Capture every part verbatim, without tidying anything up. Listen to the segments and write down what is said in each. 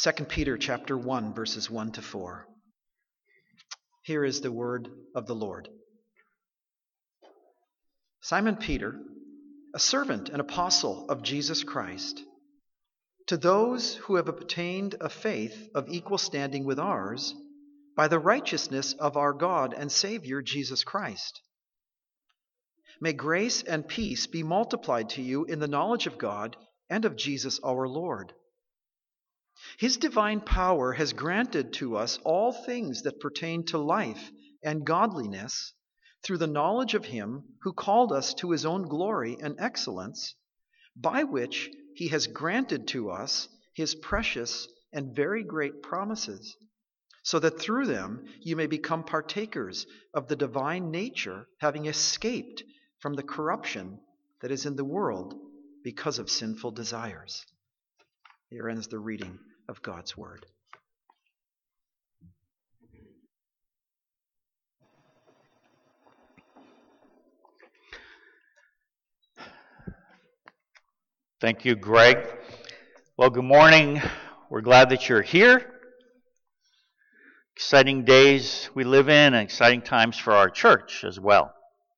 Second Peter chapter one, verses one to four. Here is the word of the Lord. Simon Peter, a servant and apostle of Jesus Christ, to those who have obtained a faith of equal standing with ours, by the righteousness of our God and Savior Jesus Christ. May grace and peace be multiplied to you in the knowledge of God and of Jesus our Lord. His divine power has granted to us all things that pertain to life and godliness through the knowledge of Him who called us to His own glory and excellence, by which He has granted to us His precious and very great promises, so that through them you may become partakers of the divine nature, having escaped from the corruption that is in the world because of sinful desires. Here ends the reading of God's Word. Thank you, Greg. Well, good morning. We're glad that you're here. Exciting days we live in and exciting times for our church as well.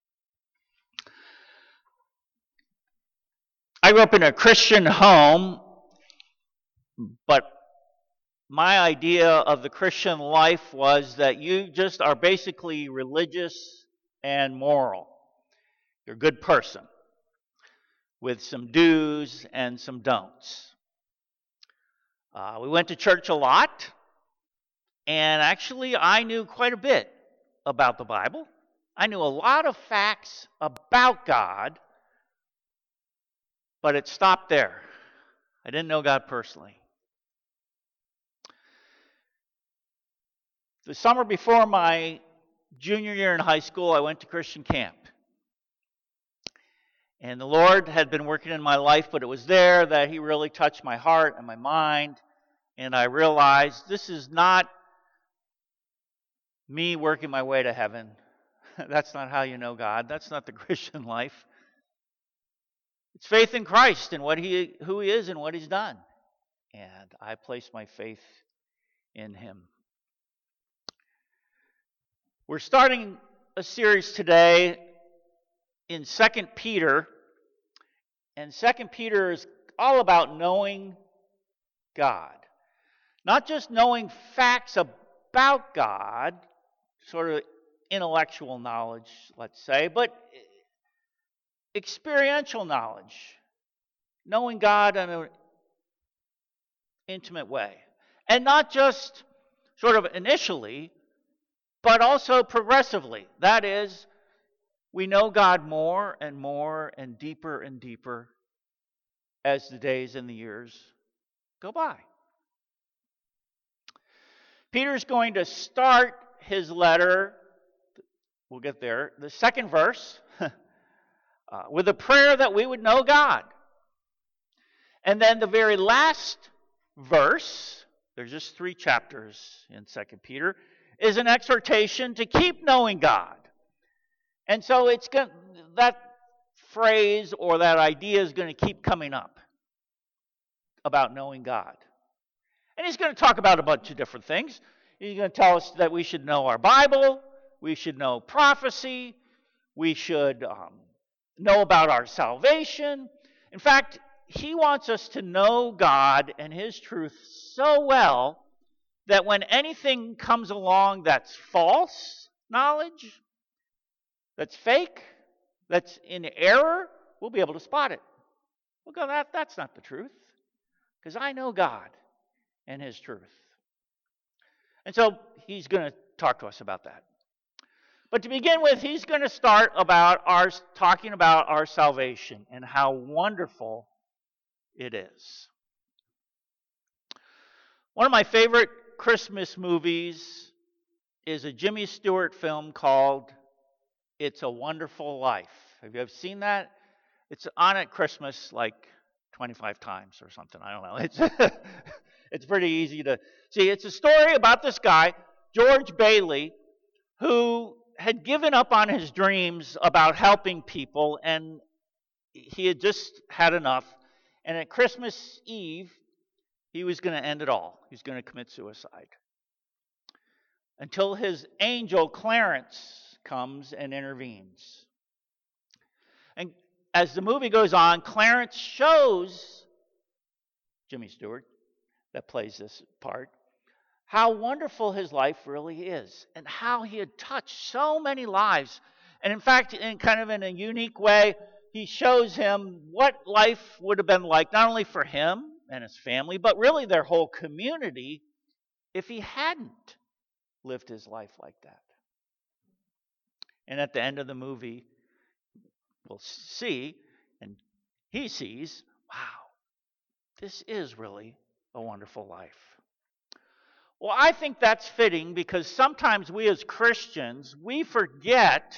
I grew up in a Christian home, but my idea of the Christian life was that you just are basically religious and moral. You're a good person with some do's and some don'ts. Uh, we went to church a lot, and actually I knew quite a bit about the Bible. I knew a lot of facts about God, but it stopped there. I didn't know God personally. The summer before my junior year in high school, I went to Christian camp. And the Lord had been working in my life, but it was there that He really touched my heart and my mind. And I realized this is not me working my way to heaven. That's not how you know God. That's not the Christian life. It's faith in Christ and what He, who He is and what He's done. And I place my faith in Him. We're starting a series today in Second Peter. And Second Peter is all about knowing God. Not just knowing facts about God, sort of intellectual knowledge, let's say, but experiential knowledge. Knowing God in an intimate way. And not just sort of initially, but also progressively. That is, we know God more and more and deeper and deeper as the days and the years go by. Peter's going to start his letter, we'll get there, the second verse, uh, with a prayer that we would know God. And then the very last verse, there's just three chapters in Second Peter, is an exhortation to keep knowing God. And so it's going, that phrase or that idea is going to keep coming up about knowing God. And he's going to talk about a bunch of different things. He's going to tell us that we should know our Bible, we should know prophecy, we should um, know about our salvation. In fact, he wants us to know God and His truth so well that when anything comes along that's false knowledge, that's fake, that's in error, we'll be able to spot it. We'll go, that, that's not the truth, because I know God and His truth. And so he's going to talk to us about that. But to begin with, he's going to start about our talking about our salvation and how wonderful it is. One of my favorite Christmas movies is a Jimmy Stewart film called It's a Wonderful Life. Have you ever seen that? It's on at Christmas like twenty-five times or something. I don't know. It's it's pretty easy to see. It's a story about this guy, George Bailey, who had given up on his dreams about helping people, and he had just had enough. And at Christmas Eve, he was going to end it all. He was going to commit suicide. Until his angel Clarence comes and intervenes. And as the movie goes on, Clarence shows Jimmy Stewart, that plays this part, how wonderful his life really is and how he had touched so many lives. And in fact, in kind of in a unique way, he shows him what life would have been like, not only for him and his family, but really their whole community if he hadn't lived his life like that. And at the end of the movie, we'll see, and he sees, wow, this is really a wonderful life. Well, I think that's fitting because sometimes we as Christians, we forget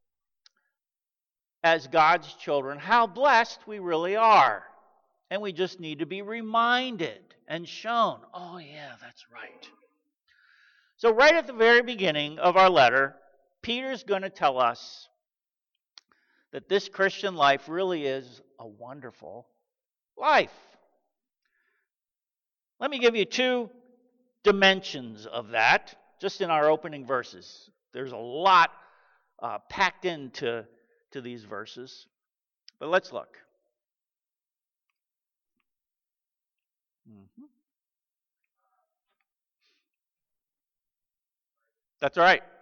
as God's children how blessed we really are. And we just need to be reminded and shown, oh yeah, that's right. So right at the very beginning of our letter, Peter's going to tell us that this Christian life really is a wonderful life. Let me give you two dimensions of that, just in our opening verses. There's a lot uh, packed into to these verses. But let's look. Mm-hmm. That's all right.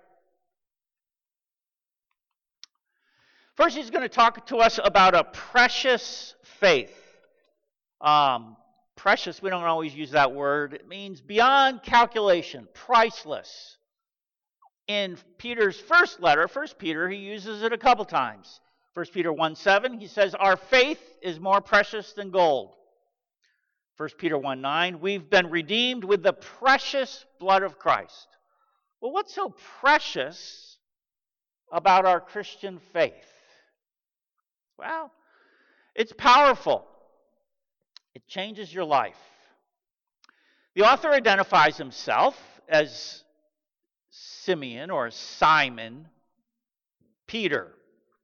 First, he's going to talk to us about a precious faith. Um, precious, we don't always use that word. It means beyond calculation, priceless. In Peter's first letter, First Peter, he uses it a couple times. First Peter one seven, he says, our faith is more precious than gold. First Peter one nine, we've been redeemed with the precious blood of Christ. Well, what's so precious about our Christian faith? Well, it's powerful. It changes your life. The author identifies himself as Simeon or Simon Peter.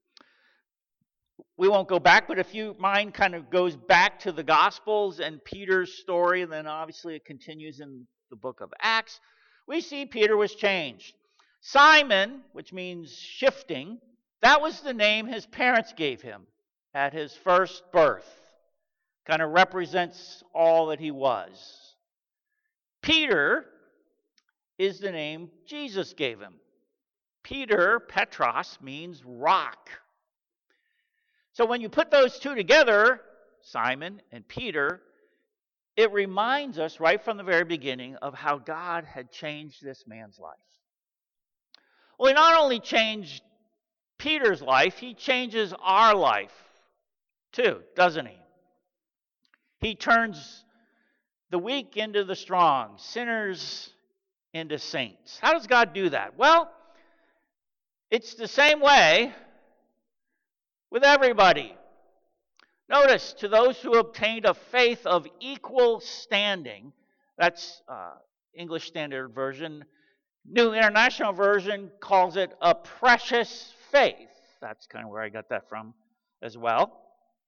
We won't go back, but if you mind kind of goes back to the Gospels and Peter's story, and then obviously it continues in the book of Acts, we see Peter was changed. Simon, which means shifting, that was the name his parents gave him at his first birth. Kind of represents all that he was. Peter is the name Jesus gave him. Peter, Petros, means rock. So when you put those two together, Simon and Peter, it reminds us right from the very beginning of how God had changed this man's life. Well, he not only changed Peter's life, he changes our life too, doesn't he? He turns the weak into the strong, sinners into saints. How does God do that? Well, it's the same way with everybody. Notice, to those who obtained a faith of equal standing, that's uh, English Standard Version. New International Version calls it a precious faith. That's kind of where I got that from as well.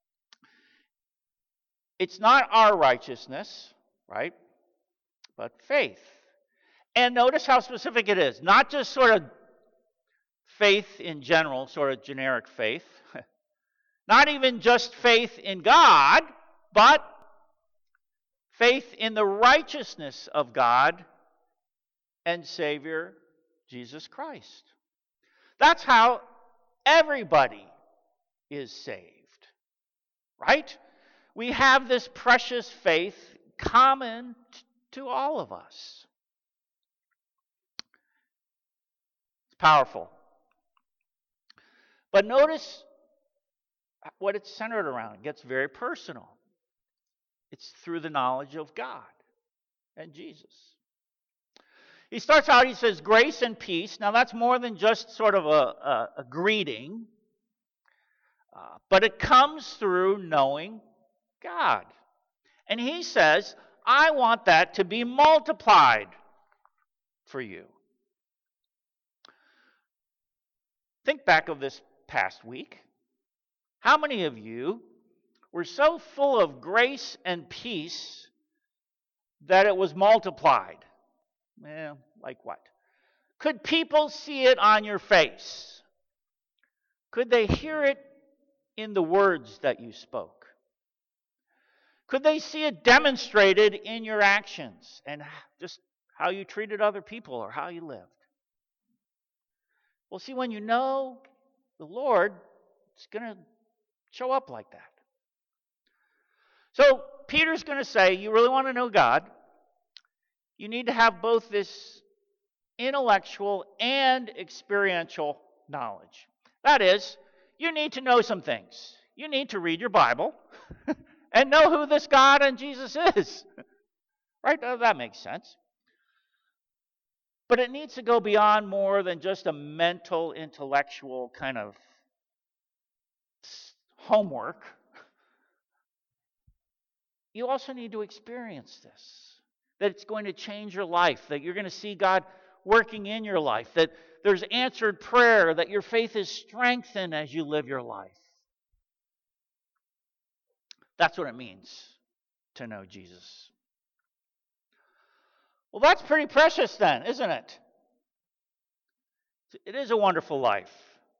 It's not our righteousness, right? But faith. And notice how specific it is. Not just sort of faith in general, sort of generic faith. Not even just faith in God, but faith in the righteousness of God and Savior Jesus Christ. That's how everybody is saved, right? We have this precious faith common t- to all of us. It's powerful. But notice what it's centered around. It gets very personal. It's through the knowledge of God and Jesus. He starts out, he says, grace and peace. Now that's more than just sort of a, a, a greeting. Uh, but it comes through knowing God. And he says, I want that to be multiplied for you. Think back of this past week. How many of you were so full of grace and peace that it was multiplied. Well, like what? Could people see it on your face? Could they hear it in the words that you spoke? Could they see it demonstrated in your actions and just how you treated other people or how you lived? Well, see, when you know the Lord, it's going to show up like that. So Peter's going to say, you really want to know God, you need to have both this intellectual and experiential knowledge. That is, you need to know some things. You need to read your Bible and know who this God and Jesus is. Right? That makes sense. But it needs to go beyond more than just a mental, intellectual kind of homework. You also need to experience this. That it's going to change your life. That you're going to see God working in your life. That there's answered prayer. That your faith is strengthened as you live your life. That's what it means to know Jesus. Well, that's pretty precious then, isn't it? It is a wonderful life.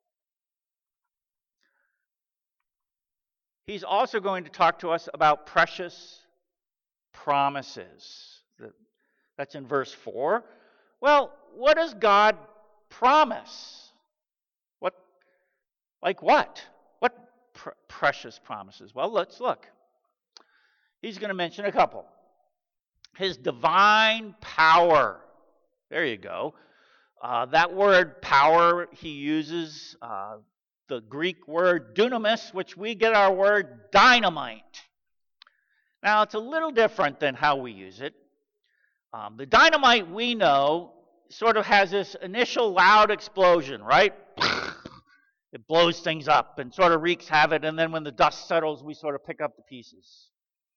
He's also going to talk to us about precious promises. That's in verse four. Well, what does God promise? What, like what? What pr- precious promises? Well, let's look. He's going to mention a couple. His divine power. There you go. Uh, that word power he uses, uh, the Greek word dunamis, which we get our word dynamite. Now, it's a little different than how we use it. Um, the dynamite we know sort of has this initial loud explosion, right? It blows things up and sort of wreaks havoc, and then when the dust settles, we sort of pick up the pieces.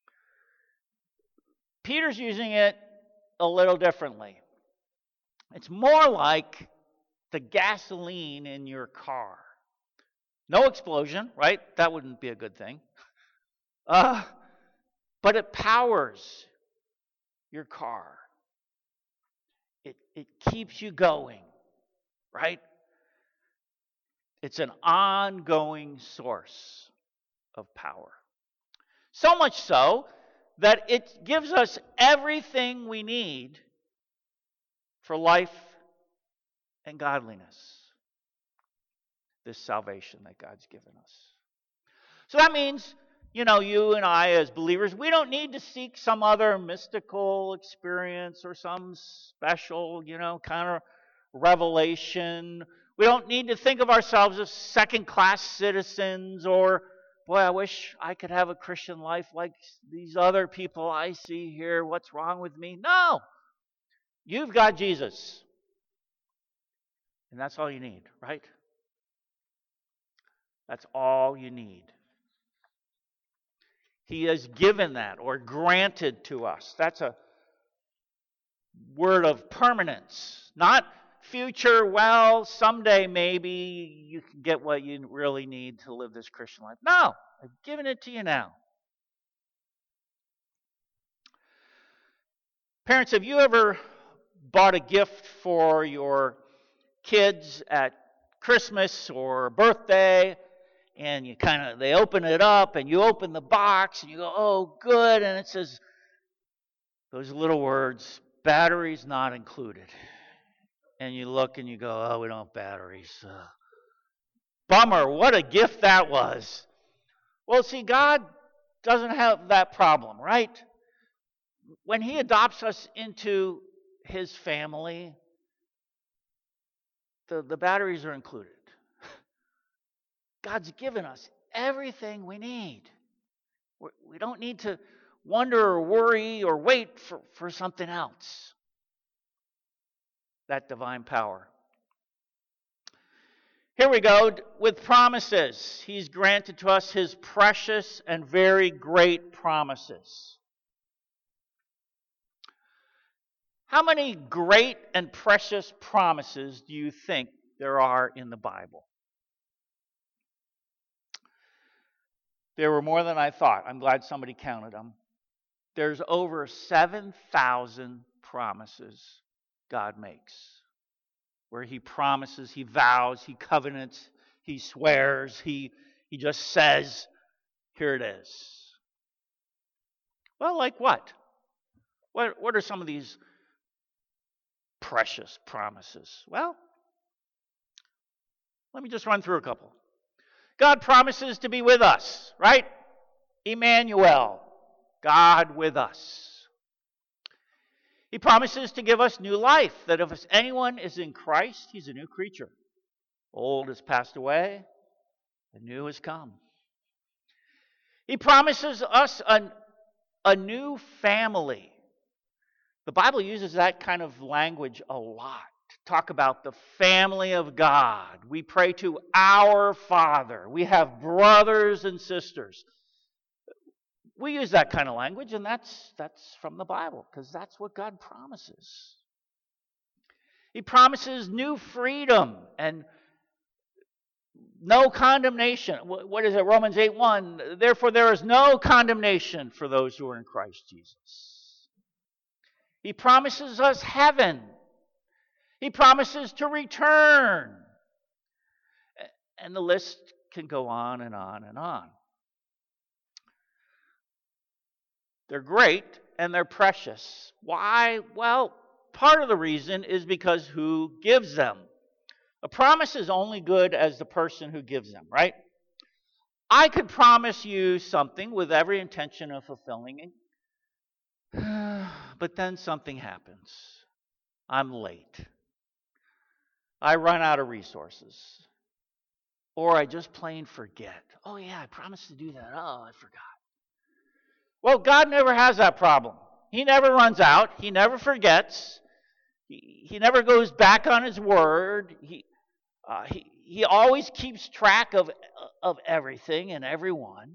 Peter's using it a little differently. It's more like the gasoline in your car. No explosion, right? That wouldn't be a good thing. Uh, but it powers your car. It, it keeps you going, right? It's an ongoing source of power. So much so that it gives us everything we need for life and godliness. This salvation that God's given us. So that means, you know, you and I as believers, we don't need to seek some other mystical experience or some special, you know, kind of revelation. We don't need to think of ourselves as second-class citizens or, boy, I wish I could have a Christian life like these other people I see here. What's wrong with me? No. You've got Jesus. And that's all you need, right? That's all you need. He has given that or granted to us. That's a word of permanence. Not future, well, someday maybe you can get what you really need to live this Christian life. No, I've given it to you now. Parents, have you ever bought a gift for your kids at Christmas or birthday, and you kind of, they open it up, and you open the box, and you go, oh, good, and it says those little words, batteries not included. And you look and you go, oh, we don't have batteries. Uh, bummer, what a gift that was. Well, see, God doesn't have that problem, right? When He adopts us into His family, the, the batteries are included. God's given us everything we need. We're, we don't need to wonder or worry or wait for, for something else. That divine power. Here we go with promises. He's granted to us His precious and very great promises. How many great and precious promises do you think there are in the Bible? There were more than I thought. I'm glad somebody counted them. there's over seven thousand promises God makes, where he promises, he vows, he covenants, he swears, he, he just says, here it is. Well, like what? What, what are some of these precious promises? Well, let me just run through a couple. God promises to be with us, right? Emmanuel, God with us. He promises to give us new life, that if anyone is in Christ, he's a new creature. Old has passed away, the new has come. He promises us a, a new family. The Bible uses that kind of language a lot to talk about the family of God. We pray to our Father. We have brothers and sisters. We use that kind of language, and that's, that's from the Bible, because that's what God promises. He promises new freedom and no condemnation. What is it? Romans eight one. Therefore, there is no condemnation for those who are in Christ Jesus. He promises us heaven. He promises to return. And the list can go on and on and on. They're great and they're precious. Why? Well, part of the reason is because who gives them. A promise is only good as the person who gives them, right? I could promise you something with every intention of fulfilling it, but then something happens. I'm late. I run out of resources. Or I just plain forget. Oh yeah, I promised to do that. Oh, I forgot. Well, God never has that problem. He never runs out. He never forgets. He, he never goes back on his word. He, uh, he, he always keeps track of, of everything and everyone.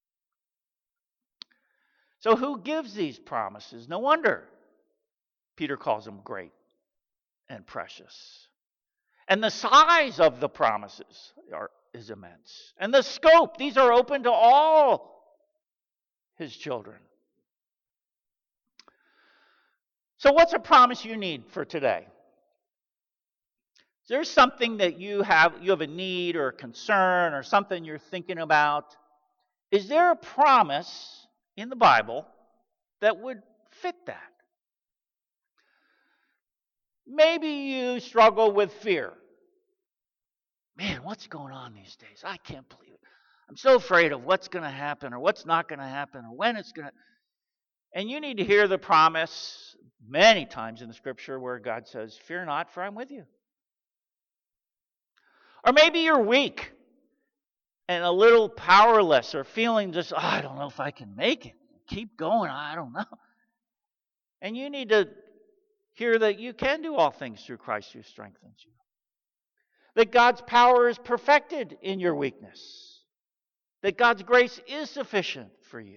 So who gives these promises? No wonder Peter calls them great and precious. And the size of the promises are, is immense. And the scope, these are open to all his children. So what's a promise you need for today? Is there something that you have, you have a need or a concern or something you're thinking about? Is there a promise in the Bible that would fit that? Maybe you struggle with fear. Man, what's going on these days? I can't believe it. I'm so afraid of what's going to happen or what's not going to happen or when it's going to. And you need to hear the promise many times in the scripture where God says, fear not, for I'm with you. Or maybe you're weak and a little powerless or feeling just, oh, I don't know if I can make it. Keep going, I don't know. And you need to hear that you can do all things through Christ who strengthens you. That God's power is perfected in your weakness. That God's grace is sufficient for you.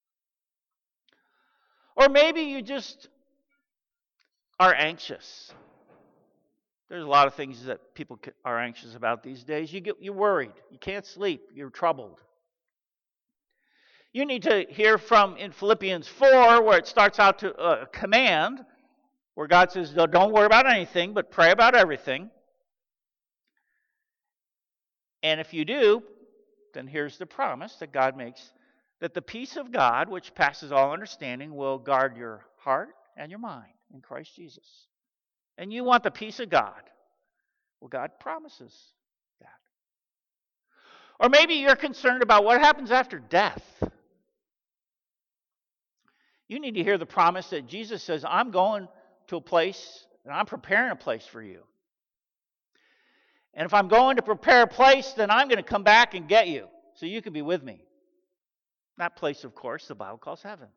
Or maybe you just are anxious. There's a lot of things that people are anxious about these days. You get, you're worried. You can't sleep. You're troubled. You need to hear from in Philippians four, where it starts out to a command, where God says, don't worry about anything, but pray about everything. And if you do, then here's the promise that God makes, that the peace of God, which passes all understanding, will guard your heart and your mind in Christ Jesus. And you want the peace of God. Well, God promises that. Or maybe you're concerned about what happens after death. You need to hear the promise that Jesus says, I'm going to a place, and I'm preparing a place for you. And if I'm going to prepare a place, then I'm going to come back and get you, so you can be with me. That place, of course, the Bible calls heaven.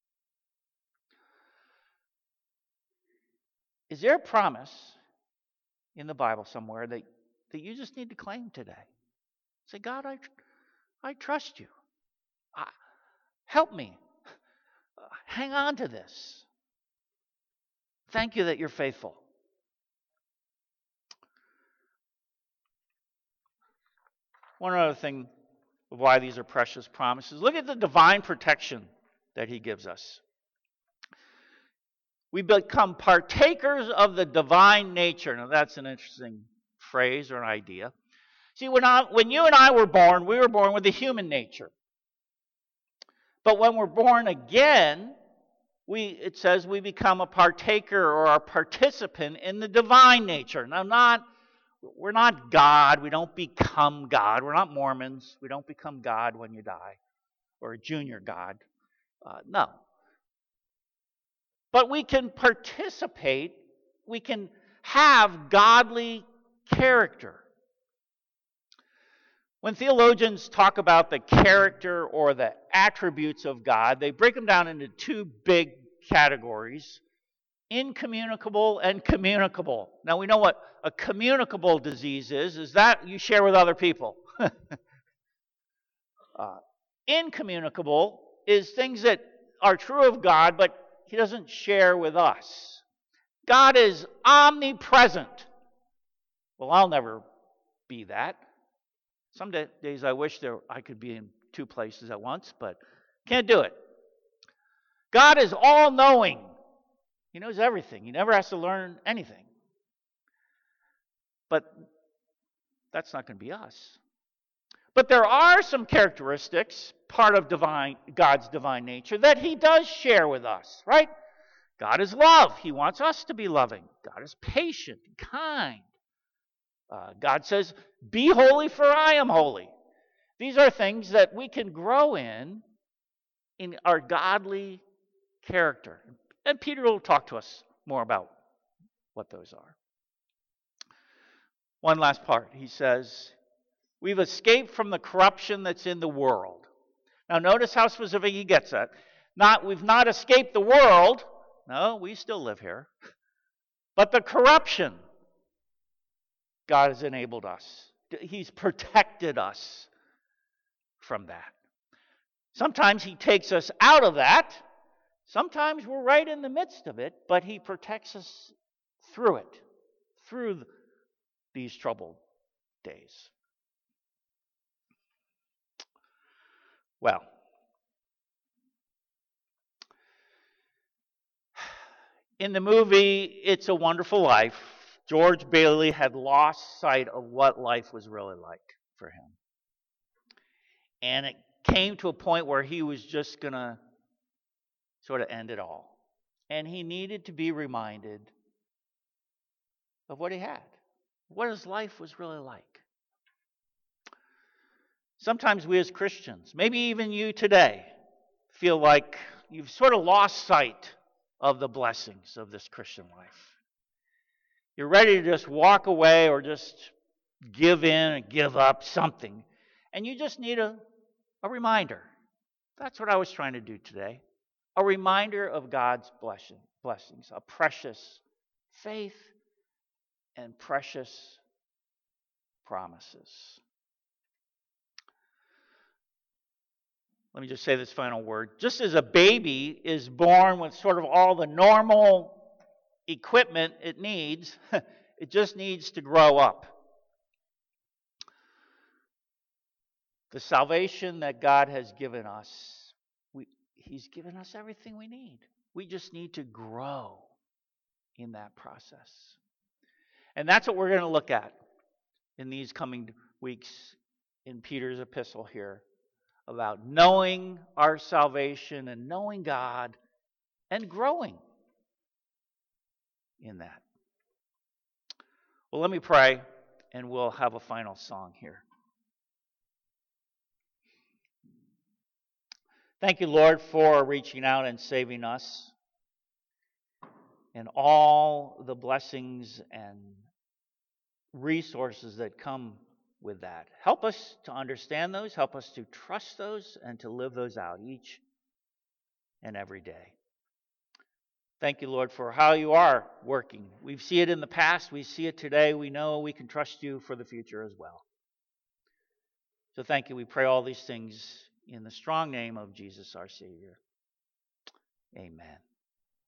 Is there a promise in the Bible somewhere that, that you just need to claim today? Say, God, I, I trust you. I, help me. Uh, hang on to this. Thank you that you're faithful. One other thing of why these are precious promises. Look at the divine protection that he gives us. We become partakers of the divine nature. Now that's an interesting phrase or an idea. See, when, I, when you and I were born, we were born with a human nature. But when we're born again, we it says we become a partaker or a participant in the divine nature. Now, not we're not God. We don't become God. We're not Mormons. We don't become God when you die, or a junior God. Uh, no. But we can participate. We can have godly character. When theologians talk about the character or the attributes of God, they break them down into two big categories: incommunicable and communicable. Now we know what a communicable disease is, is that you share with other people. uh, incommunicable is things that are true of God, but He doesn't share with us. God is omnipresent. Well, I'll never be that. Some days I wish there I could be in two places at once, but can't do it. God is all-knowing. He knows everything. He never has to learn anything. But that's not going to be us. But there are some characteristics, part of divine God's divine nature, that He does share with us, right? God is love. He wants us to be loving. God is patient and kind. Uh, God says, be holy for I am holy. These are things that we can grow in, in our godly character. And Peter will talk to us more about what those are. One last part. He says, we've escaped from the corruption that's in the world. Now notice how specific he gets at. Not, we've not escaped the world. No, we still live here. But the corruption, God has enabled us. He's protected us from that. Sometimes He takes us out of that. Sometimes we're right in the midst of it, but He protects us through it, through these troubled days. Well, in the movie It's a Wonderful Life, George Bailey had lost sight of what life was really like for him. And it came to a point where he was just going to sort of end it all. And he needed to be reminded of what he had, what his life was really like. Sometimes we as Christians, maybe even you today, feel like you've sort of lost sight of the blessings of this Christian life. You're ready to just walk away or just give in and give up something. And you just need a, a reminder. That's what I was trying to do today. A reminder of God's blessing, blessings, a precious faith and precious promises. Let me just say this final word. Just as a baby is born with sort of all the normal equipment it needs, it just needs to grow up. The salvation that God has given us, we, He's given us everything we need. We just need to grow in that process. And that's what we're going to look at in these coming weeks in Peter's epistle here, about knowing our salvation and knowing God and growing in that. Well, let me pray, and we'll have a final song here. Thank you, Lord, for reaching out and saving us, and all the blessings and resources that come with that. Help us to understand those, help us to trust those, and to live those out each and every day. Thank you, Lord, for how you are working. We see it in the past, we see it today, we know we can trust you for the future as well. So thank you. We pray all these things in the strong name of Jesus our Savior. Amen.